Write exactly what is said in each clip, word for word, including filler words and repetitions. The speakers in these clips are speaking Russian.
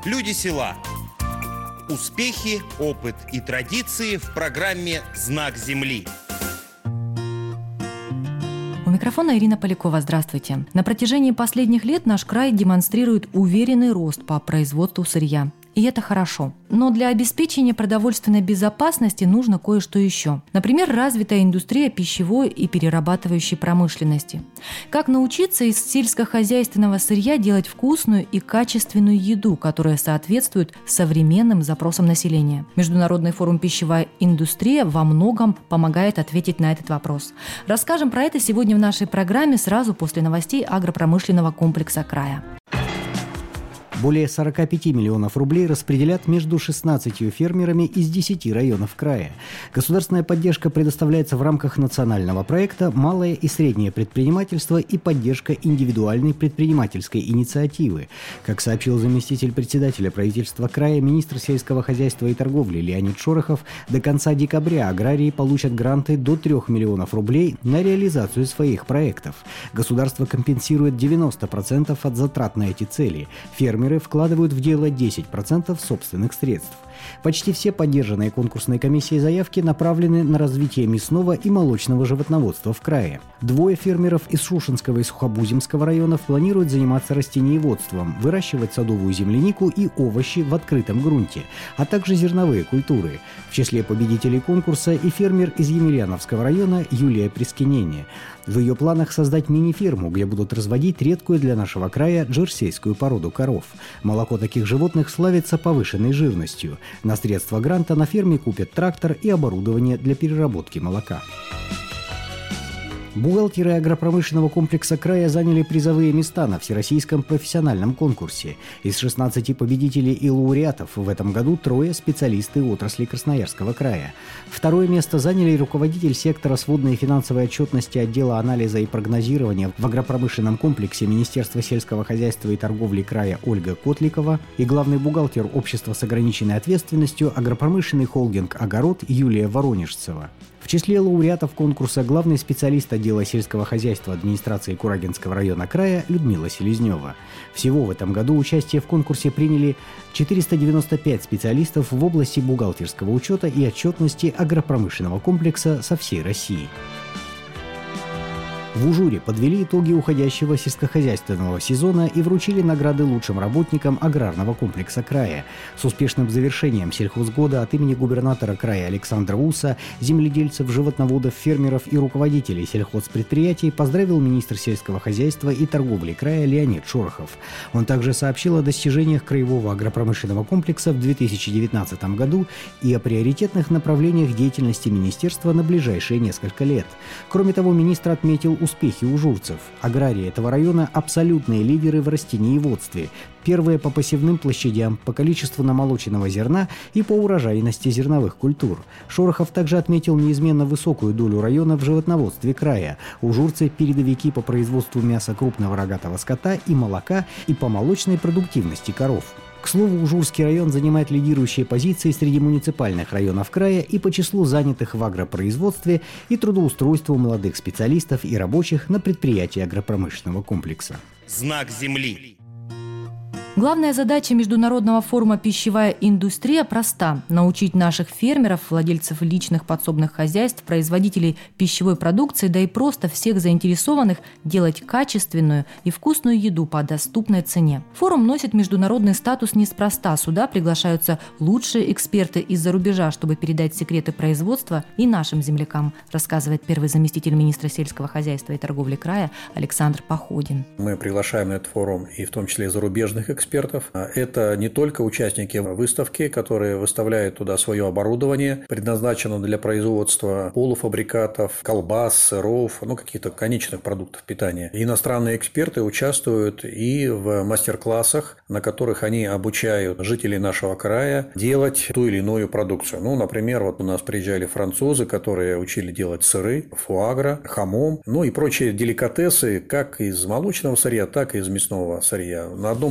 Люди села. Успехи, опыт и традиции в программе «Знак земли». У микрофона Ирина Полякова. Здравствуйте. На протяжении последних лет наш край демонстрирует уверенный рост по производству сырья. И это хорошо. Но для обеспечения продовольственной безопасности нужно кое-что еще. Например, развитая индустрия пищевой и перерабатывающей промышленности. Как научиться из сельскохозяйственного сырья делать вкусную и качественную еду, которая соответствует современным запросам населения? Международный форум «Пищевая индустрия» во многом помогает ответить на этот вопрос. Расскажем про это сегодня в нашей программе сразу после новостей агропромышленного комплекса края. Более сорок пять миллионов рублей распределят между шестнадцатью фермерами из десяти районов края. Государственная поддержка предоставляется в рамках национального проекта «Малое и среднее предпринимательство» и поддержка индивидуальной предпринимательской инициативы. Как сообщил заместитель председателя правительства края, министр сельского хозяйства и торговли Леонид Шорохов, до конца декабря аграрии получат гранты до трёх миллионов рублей на реализацию своих проектов. Государство компенсирует девяносто процентов от затрат на эти цели. Фермеры вкладывают в дело десять процентов собственных средств. Почти все поддержанные конкурсной комиссией заявки направлены на развитие мясного и молочного животноводства в крае. Двое фермеров из Шушенского и Сухобузимского районов планируют заниматься растениеводством, выращивать садовую землянику и овощи в открытом грунте, а также зерновые культуры. В числе победителей конкурса и фермер из Емельяновского района Юлия Прискинение. В ее планах создать мини-ферму, где будут разводить редкую для нашего края джерсейскую породу коров. Молоко таких животных славится повышенной жирностью. На средства гранта на ферме купят трактор и оборудование для переработки молока. Бухгалтеры агропромышленного комплекса края заняли призовые места на Всероссийском профессиональном конкурсе. Из шестнадцати победителей и лауреатов в этом году трое специалисты отрасли Красноярского края. Второе место заняли руководитель сектора сводной и финансовой отчетности отдела анализа и прогнозирования в агропромышленном комплексе Министерства сельского хозяйства и торговли края Ольга Котликова и главный бухгалтер общества с ограниченной ответственностью агропромышленный холдинг «Огород» Юлия Воронежцева. В числе лауреатов конкурса главный специалист отдела сельского хозяйства администрации Курагинского района края Людмила Селезнева. Всего в этом году участие в конкурсе приняли четыреста девяносто пять специалистов в области бухгалтерского учета и отчетности агропромышленного комплекса со всей России. В Ужуре подвели итоги уходящего сельскохозяйственного сезона и вручили награды лучшим работникам аграрного комплекса края. С успешным завершением сельхозгода от имени губернатора края Александра Уса, земледельцев, животноводов, фермеров и руководителей сельхозпредприятий поздравил министр сельского хозяйства и торговли края Леонид Шорохов. Он также сообщил о достижениях краевого агропромышленного комплекса в две тысячи девятнадцатом году и о приоритетных направлениях деятельности министерства на ближайшие несколько лет. Кроме того, министр отметил успехи ужурцев. Аграрии этого района – абсолютные лидеры в растениеводстве. Первые по посевным площадям, по количеству намолоченного зерна и по урожайности зерновых культур. Шорохов также отметил неизменно высокую долю района в животноводстве края. Ужурцы – передовики по производству мяса крупного рогатого скота и молока и по молочной продуктивности коров. К слову, Ужурский район занимает лидирующие позиции среди муниципальных районов края и по числу занятых в агропроизводстве и трудоустройству молодых специалистов и рабочих на предприятии агропромышленного комплекса. Знак земли. Главная задача Международного форума «Пищевая индустрия» проста – научить наших фермеров, владельцев личных подсобных хозяйств, производителей пищевой продукции, да и просто всех заинтересованных делать качественную и вкусную еду по доступной цене. Форум носит международный статус неспроста. Сюда приглашаются лучшие эксперты из-за рубежа, чтобы передать секреты производства и нашим землякам, рассказывает первый заместитель министра сельского хозяйства и торговли края Александр Походин. Мы приглашаем на этот форум и в том числе зарубежных экспертов. экспертов. Это не только участники выставки, которые выставляют туда свое оборудование, предназначенное для производства полуфабрикатов, колбас, сыров, ну, каких-то конечных продуктов питания. Иностранные эксперты участвуют и в мастер-классах, на которых они обучают жителей нашего края делать ту или иную продукцию. Ну, например, вот у нас приезжали французы, которые учили делать сыры, фуагра, хамон, ну и прочие деликатесы, как из молочного сырья, так и из мясного сырья. На одном из форумов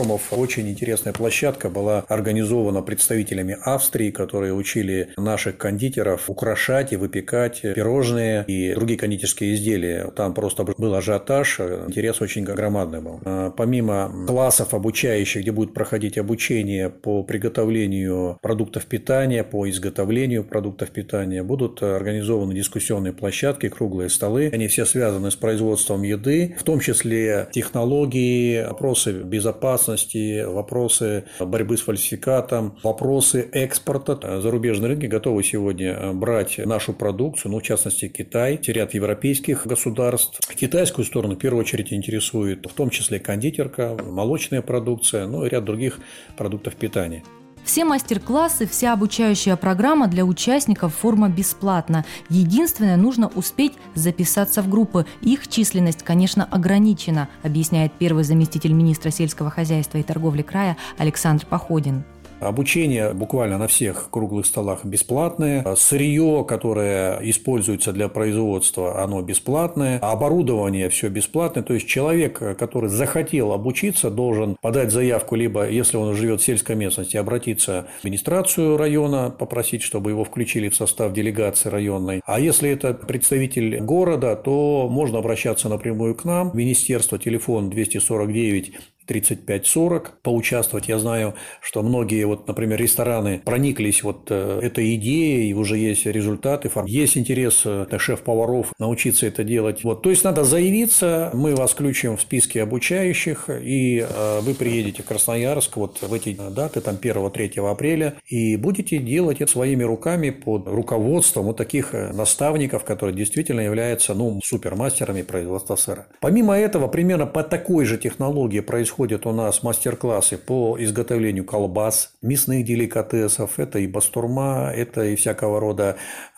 форумов очень интересная площадка была организована представителями Австрии, которые учили наших кондитеров украшать и выпекать пирожные и другие кондитерские изделия. Там просто был ажиотаж, интерес очень громадный был. Помимо классов обучающих, где будет проходить обучение по приготовлению продуктов питания, по изготовлению продуктов питания, будут организованы дискуссионные площадки, круглые столы. Они все связаны с производством еды, в том числе технологии, вопросы безопасности, вопросы борьбы с фальсификатом, вопросы экспорта. Зарубежные рынки готовы сегодня брать нашу продукцию, ну, в частности, Китай, ряд европейских государств. Китайскую сторону в первую очередь интересует в том числе кондитерка, молочная продукция, ну и ряд других продуктов питания. Все мастер-классы, вся обучающая программа для участников форума бесплатна. Единственное, нужно успеть записаться в группы. Их численность, конечно, ограничена, объясняет первый заместитель министра сельского хозяйства и торговли края Александр Походин. Обучение буквально на всех круглых столах бесплатное. Сырье, которое используется для производства, оно бесплатное. Оборудование все бесплатное. То есть человек, который захотел обучиться, должен подать заявку, либо, если он живет в сельской местности, обратиться в администрацию района, попросить, чтобы его включили в состав делегации районной. А если это представитель города, то можно обращаться напрямую к нам. Министерство, телефон двести сорок девять тридцать пять сорок, поучаствовать. Я знаю, что многие, вот, например, рестораны прониклись вот этой идеей, и уже есть результаты, есть интерес шеф-поваров научиться это делать. Вот. То есть надо заявиться, мы вас включим в списки обучающих, и вы приедете в Красноярск вот в эти даты, там первого-третьего апреля, и будете делать это своими руками под руководством вот таких наставников, которые действительно являются, ну, супермастерами производства сыра. Помимо этого, примерно по такой же технологии происходит Ходят у нас мастер-классы по изготовлению колбас, мясных деликатесов. Это и бастурма, это и всякого рода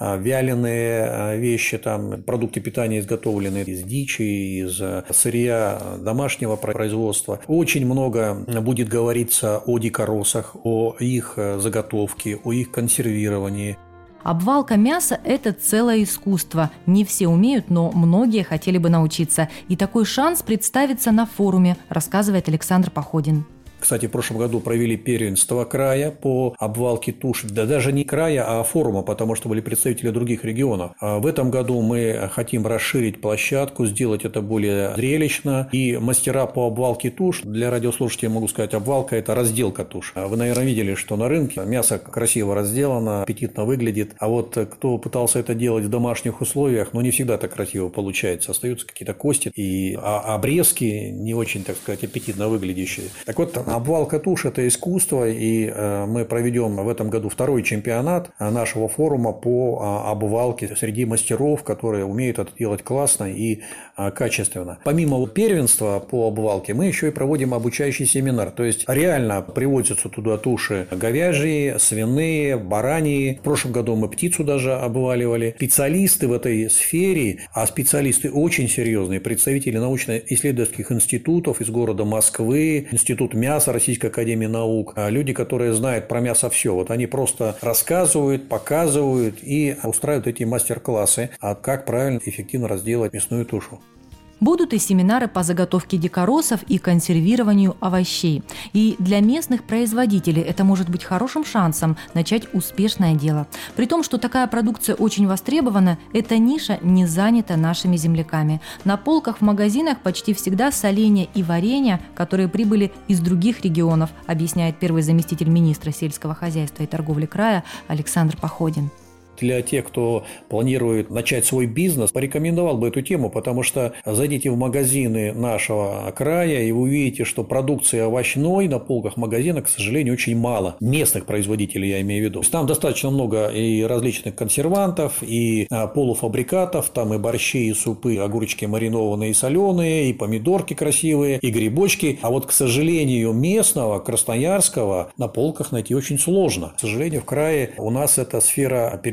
вяленые вещи, там, продукты питания изготовленные из дичи, из сырья домашнего производства. Очень много будет говориться о дикоросах, о их заготовке, о их консервировании. Обвалка мяса – это целое искусство. Не все умеют, но многие хотели бы научиться. И такой шанс представится на форуме, рассказывает Александр Походин. Кстати, в прошлом году провели первенство края по обвалке туш. Да даже не края, а форума, потому что были представители других регионов. А в этом году мы хотим расширить площадку, сделать это более зрелищно. И мастера по обвалке туш, для радиослушателей могу сказать, обвалка – это разделка туш. Вы, наверное, видели, что на рынке мясо красиво разделано, аппетитно выглядит. А вот кто пытался это делать в домашних условиях, ну, не всегда так красиво получается. Остаются какие-то кости и обрезки не очень, так сказать, аппетитно выглядящие. Так вот, обвалка туш – это искусство, и мы проведем в этом году второй чемпионат нашего форума по обвалке среди мастеров, которые умеют это делать классно и качественно. Помимо первенства по обвалке, мы еще и проводим обучающий семинар. То есть реально привозятся туда туши говяжьи, свиные, бараньи. В прошлом году мы птицу даже обваливали. Специалисты в этой сфере, а специалисты очень серьезные, представители научно-исследовательских институтов из города Москвы, Институт мяса Российской академии наук, люди, которые знают про мясо все. Вот они просто рассказывают, показывают и устраивают эти мастер-классы, как правильно и эффективно разделать мясную тушу. Будут и семинары по заготовке дикоросов и консервированию овощей. И для местных производителей это может быть хорошим шансом начать успешное дело. При том, что такая продукция очень востребована, эта ниша не занята нашими земляками. На полках в магазинах почти всегда соленья и варенья, которые прибыли из других регионов, объясняет первый заместитель министра сельского хозяйства и торговли края Александр Походин. Для тех, кто планирует начать свой бизнес, порекомендовал бы эту тему, потому что зайдите в магазины нашего края, и вы увидите, что продукции овощной на полках магазина, к сожалению, очень мало. Местных производителей, я имею в виду. Там достаточно много и различных консервантов, и полуфабрикатов, там и борщи, и супы, огурчики маринованные и соленые, и помидорки красивые, и грибочки. А вот, к сожалению, местного, красноярского на полках найти очень сложно. К сожалению, в крае у нас эта сфера переработки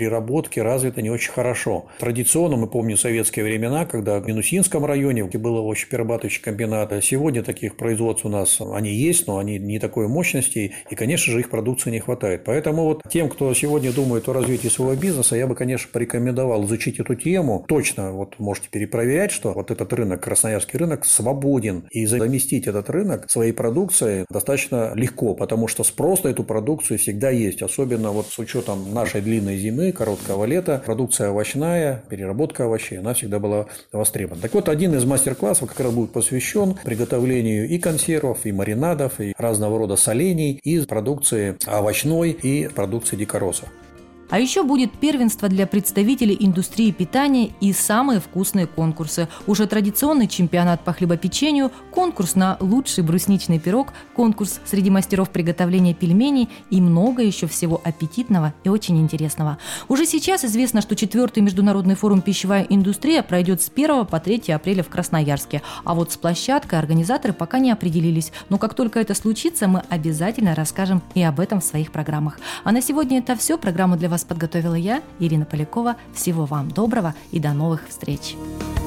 переработки развито не очень хорошо. Традиционно мы помним советские времена, когда в Минусинском районе был овощеперерабатывающий комбинат. Сегодня таких производств у нас они есть, но они не такой мощности, и, конечно же, их продукции не хватает. Поэтому вот тем, кто сегодня думает о развитии своего бизнеса, я бы, конечно, порекомендовал изучить эту тему. Точно вот можете перепроверять, что вот этот рынок, красноярский рынок, свободен, и заместить этот рынок своей продукцией достаточно легко, потому что спрос на эту продукцию всегда есть, особенно вот с учетом нашей длинной зимы, короткого лета, продукция овощная, переработка овощей, она всегда была востребована. Так вот, один из мастер-классов как раз будет посвящен приготовлению и консервов, и маринадов, и разного рода солений из продукции овощной и продукции дикороса. А еще будет первенство для представителей индустрии питания и самые вкусные конкурсы. Уже традиционный чемпионат по хлебопечению, конкурс на лучший брусничный пирог, конкурс среди мастеров приготовления пельменей и много еще всего аппетитного и очень интересного. Уже сейчас известно, что четвертый международный форум «Пищевая индустрия» пройдет с первого по третье апреля в Красноярске. А вот с площадкой организаторы пока не определились. Но как только это случится, мы обязательно расскажем и об этом в своих программах. А на сегодня это все. Программу для вас подготовила я, Ирина Полякова. Всего вам доброго и до новых встреч!